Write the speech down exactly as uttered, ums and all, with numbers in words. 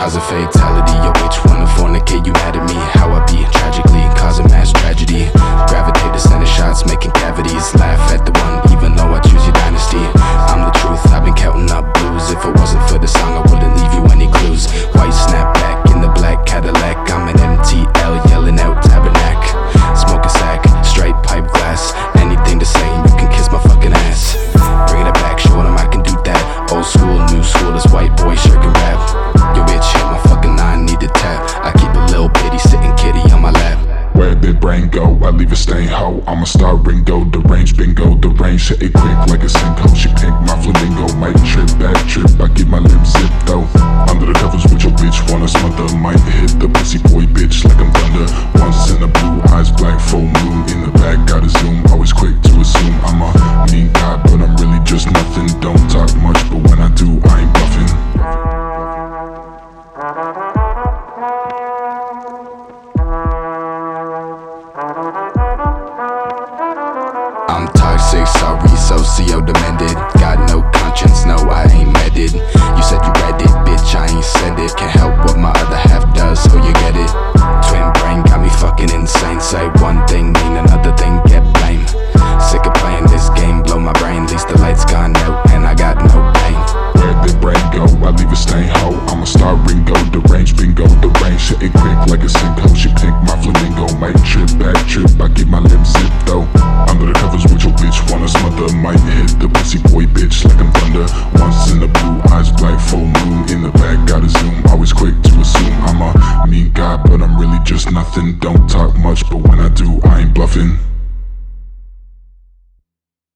cause a fatality. Yo, bitch wanna fornicate, you mad at me? How I be tragically causing mass tragedy. Gravitate to center shots, making cavities. Laugh at the one, even though I choose your dynasty. I'm the truth, I've been counting up blues. If it wasn't for the song, I wouldn't leave you any clues. White snapback in the black Cadillac. I'm an M T L yelling out tabernac. Smoke a sack, straight pipe glass. Anything to say, you can kiss my fucking ass. Bringing it back, showing them I can do that. Old school, new school, this white boy sure can rap. Yo bitch hit my fucking nine, need to tap. I keep a little bitty sitting kitty on my lap. Where did brain go? I leave a stain ho. I'm a star Ringo, the range bingo. The range hit it quick like a sinkhole. She pink my flamingo, might trip, back trip. I get my lips zipped though. Under the covers with your bitch, wanna smother. Might hit the pussy boy bitch like I'm thunder. Once in the blue, eyes black, full moon. In the back, gotta zoom, always quick to assume I'm a mean guy, but I'm really just nothing. Don't talk much, but when I do, I ain't bluffing. I'm toxic, sorry, socio-demanded. Got no conscience, no, I ain't medded. You said you read it, bitch, I ain't said it. Can't help what my other half does, so you get it. Twin brain got me fucking insane. Say one thing, mean another thing, get blame. Sick of playing this game, blow my brain. Least the lights gone out, and I got no pain. Where did brain go? I leave a stain ho. I'm a star Ringo, the range bingo. The range hit it quick like a sinkhole. She pink my flamingo, might trip, back trip. I get my lips zipped though. Under the covers with your bitch, wanna smother. Might hit the pussy boy bitch like I'm thunder. Once in the blue, eyes black, full moon. In the back, gotta zoom, always quick to assume I'm a mean guy, but I'm really just nothing. Don't talk much, but when I do, I ain't bluffing.